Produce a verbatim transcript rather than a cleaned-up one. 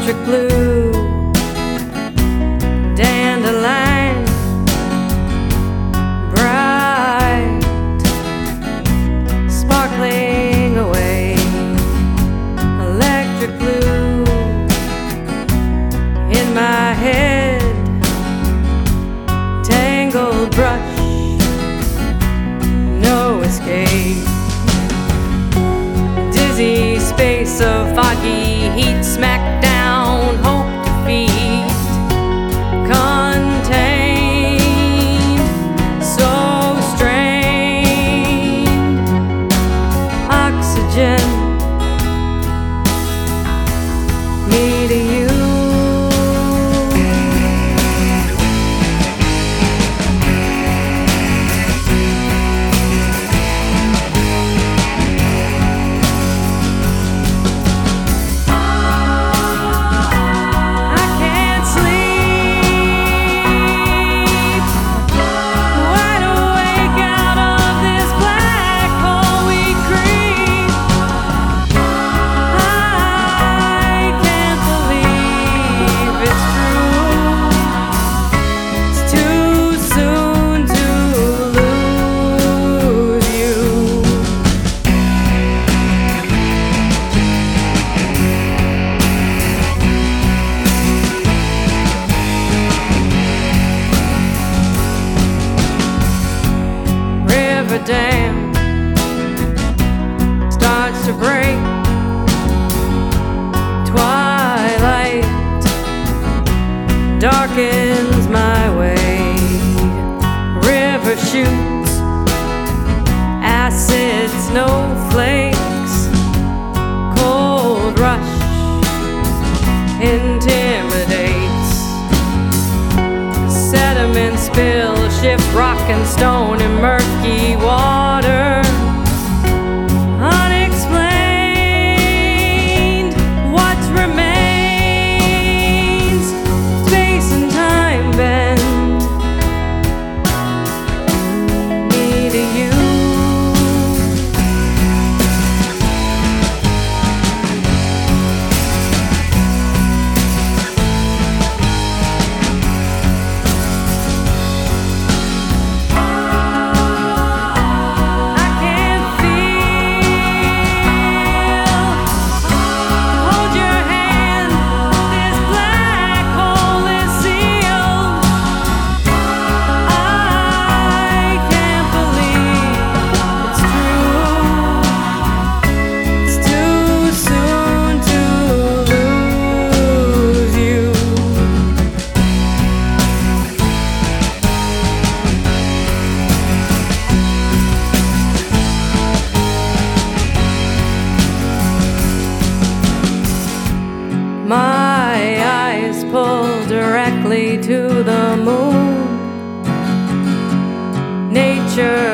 electric blue, dandelion, bright, sparkling away. Electric blue in my head, tangled brush, no escape. Dizzy space of foggy heat, smack down, hope defeat, contained, so strained. Oxygen, me to you. Dam starts to break, twilight darkens my way. River shoots, acid snowflakes, cold rush intimidates. Sediment spill, shift rock and stone in murky water. Unexplained, what remains? Space and time bend, me to you. My eyes pull directly to the moon. Nature